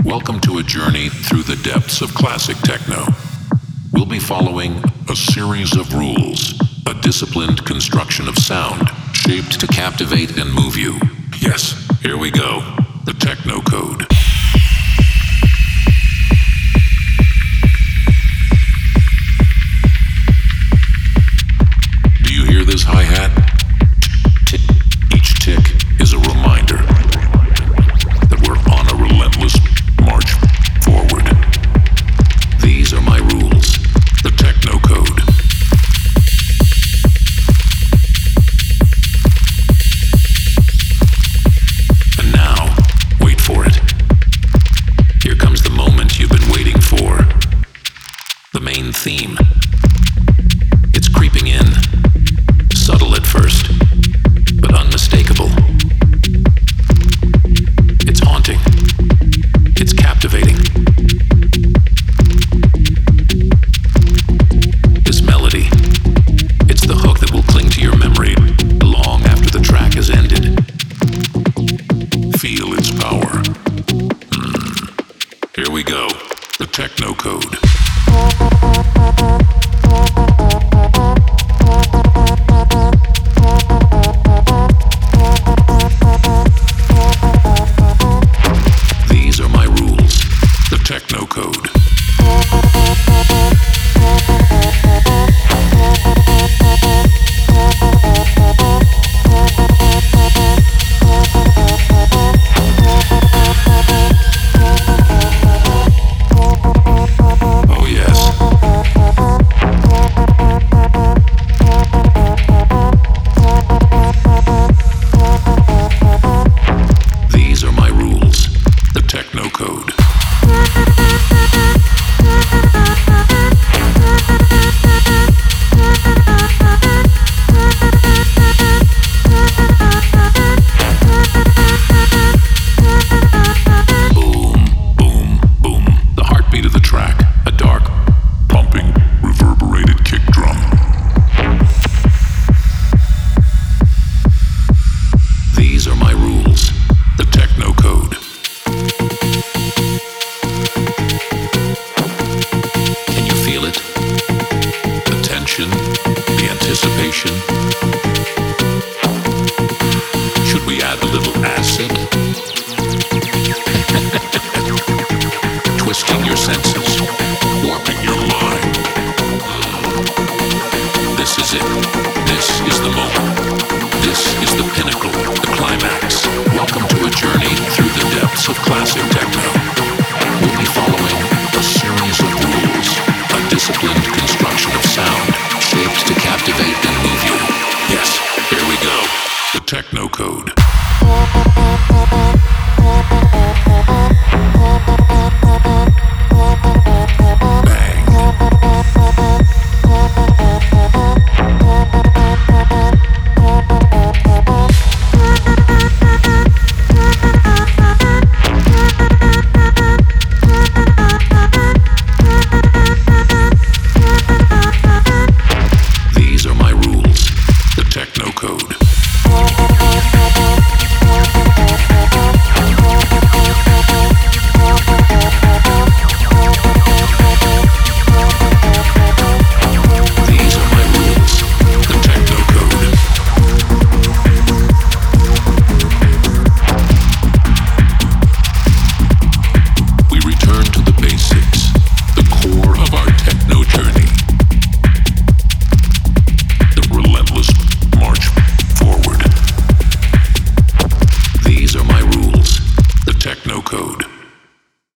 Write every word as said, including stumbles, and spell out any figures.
Welcome to a journey through the depths of classic techno. We'll be following a series of rules, a disciplined construction of sound, shaped to captivate and move you. Yes, here we go. The Techno Code. Do you hear this hi-hat? Tick. Each tick is a reminder that we're on a relentless march forward. These are my rules, the Techno Code. And now, wait for it. Here comes the moment you've been waiting for. The main theme. It's creeping in, subtle at first, but unmistakable. It's haunting. It's captivating. This melody, it's the hook that will cling to your memory long after the track has ended. Feel its power. Mm. Here we go, the Techno Code. These are my rules, the Techno Code. Oh yes. These are my rules, the Techno Code. Boom, boom, boom. The heartbeat of the track, a dark, pumping, reverberated kick drum. These are my rules, the Techno Code. Can you feel it? The tension, the anticipation. Should we add a little acid? Twisting your senses, warping your mind. This is it. This is the moment. This is the pinnacle, the climax. Welcome to a journey through the depths of classic.